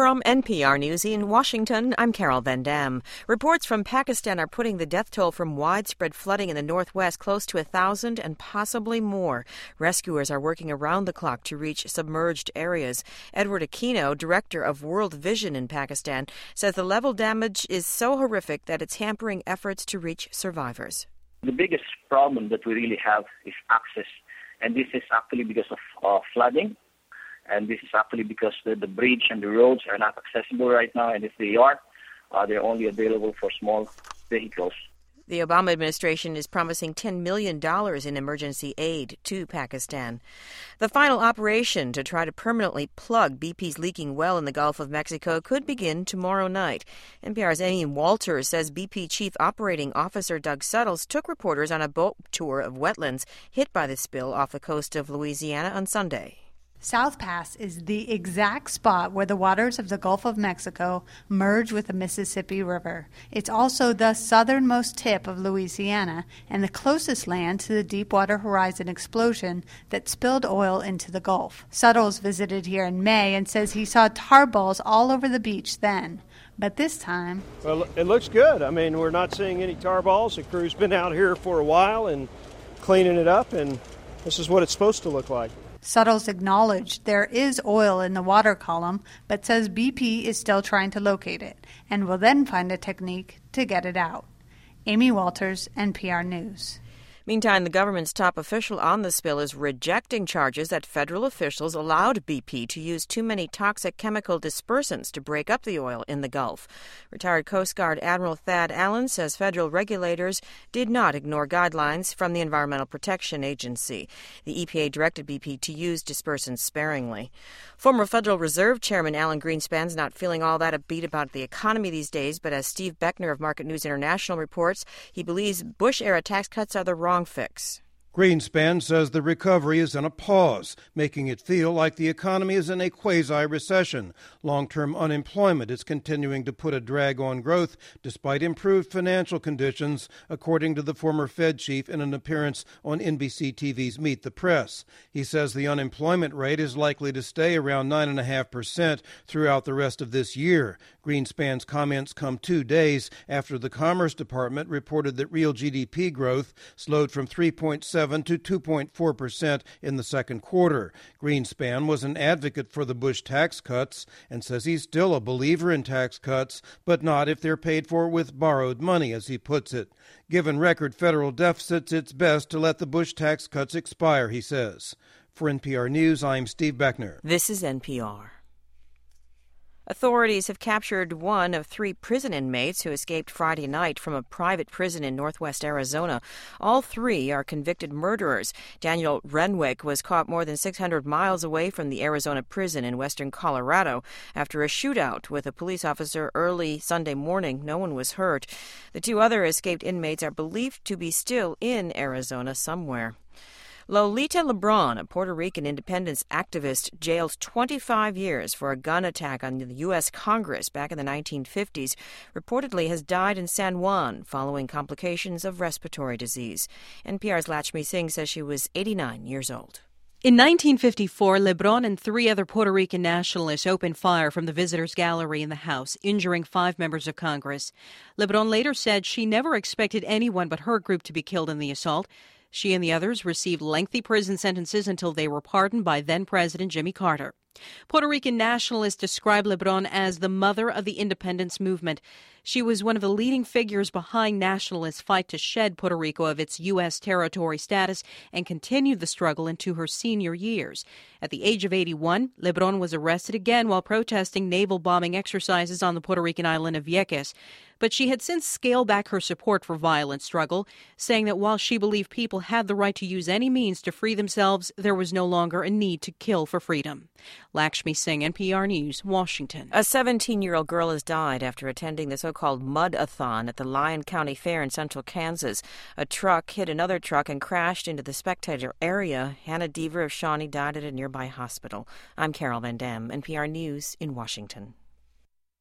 From NPR News in Washington, I'm Carol Van Dam. Reports from Pakistan are putting the death toll from widespread flooding in the northwest close to 1,000 and possibly more. Rescuers are working around the clock to reach submerged areas. Edward Aquino, director of World Vision in Pakistan, says the level damage is so horrific that it's hampering efforts to reach survivors. The biggest problem that we really have is access, and this is actually because of flooding. And this is actually because the bridge and the roads are not accessible right now, and if they are, they're only available for small vehicles. The Obama administration is promising $10 million in emergency aid to Pakistan. The final operation to try to permanently plug BP's leaking well in the Gulf of Mexico could begin tomorrow night. NPR's Amy Walters says BP Chief Operating Officer Doug Suttles took reporters on a boat tour of wetlands hit by the spill off the coast of Louisiana on Sunday. South Pass is the exact spot where the waters of the Gulf of Mexico merge with the Mississippi River. It's also the southernmost tip of Louisiana and the closest land to the Deepwater Horizon explosion that spilled oil into the Gulf. Suttles visited here in May and says he saw tar balls all over the beach then. But this time... Well, it looks good. I mean, we're not seeing any tar balls. The crew's been out here for a while and cleaning it up, and this is what it's supposed to look like. Suttles acknowledged there is oil in the water column, but says BP is still trying to locate it and will then find a technique to get it out. Amy Walters, NPR News. Meantime, the government's top official on the spill is rejecting charges that federal officials allowed BP to use too many toxic chemical dispersants to break up the oil in the Gulf. Retired Coast Guard Admiral Thad Allen says federal regulators did not ignore guidelines from the Environmental Protection Agency. The EPA directed BP to use dispersants sparingly. Former Federal Reserve Chairman Alan Greenspan's not feeling all that upbeat about the economy these days, but as Steve Beckner of Market News International reports, he believes Bush-era tax cuts are the wrong fix. Greenspan says the recovery is in a pause, making it feel like the economy is in a quasi-recession. Long-term unemployment is continuing to put a drag on growth despite improved financial conditions, according to the former Fed chief in an appearance on NBC TV's Meet the Press. He says the unemployment rate is likely to stay around 9.5% throughout the rest of this year. Greenspan's comments come 2 days after the Commerce Department reported that real GDP growth slowed from 3.7% to 2.4% in the second quarter. Greenspan was an advocate for the Bush tax cuts and says he's still a believer in tax cuts, but not if they're paid for with borrowed money, as he puts it. Given record federal deficits, it's best to let the Bush tax cuts expire, he says. For NPR News, I'm Steve Beckner. This is NPR. Authorities have captured one of 3 prison inmates who escaped Friday night from a private prison in northwest Arizona. All 3 are convicted murderers. Daniel Renwick was caught more than 600 miles away from the Arizona prison in western Colorado after a shootout with a police officer early Sunday morning. No one was hurt. The 2 other escaped inmates are believed to be still in Arizona somewhere. Lolita Lebron, a Puerto Rican independence activist, jailed 25 years for a gun attack on the U.S. Congress back in the 1950s, reportedly has died in San Juan following complications of respiratory disease. NPR's Lachmi Singh says she was 89 years old. In 1954, Lebron and 3 other Puerto Rican nationalists opened fire from the visitors' gallery in the House, injuring 5 members of Congress. Lebron later said she never expected anyone but her group to be killed in the assault. She and the others received lengthy prison sentences until they were pardoned by then-President Jimmy Carter. Puerto Rican nationalists describe Lebron as the mother of the independence movement. She was one of the leading figures behind nationalists' fight to shed Puerto Rico of its U.S. territory status and continued the struggle into her senior years. At the age of 81, Lebron was arrested again while protesting naval bombing exercises on the Puerto Rican island of Vieques. But she had since scaled back her support for violent struggle, saying that while she believed people had the right to use any means to free themselves, there was no longer a need to kill for freedom. Lakshmi Singh, NPR News, Washington. A 17-year-old girl has died after attending the so-called Mud-a-thon at the Lyon County Fair in central Kansas. A truck hit another truck and crashed into the spectator area. Hannah Deaver of Shawnee died at a nearby hospital. I'm Carol Van Dam, NPR News in Washington.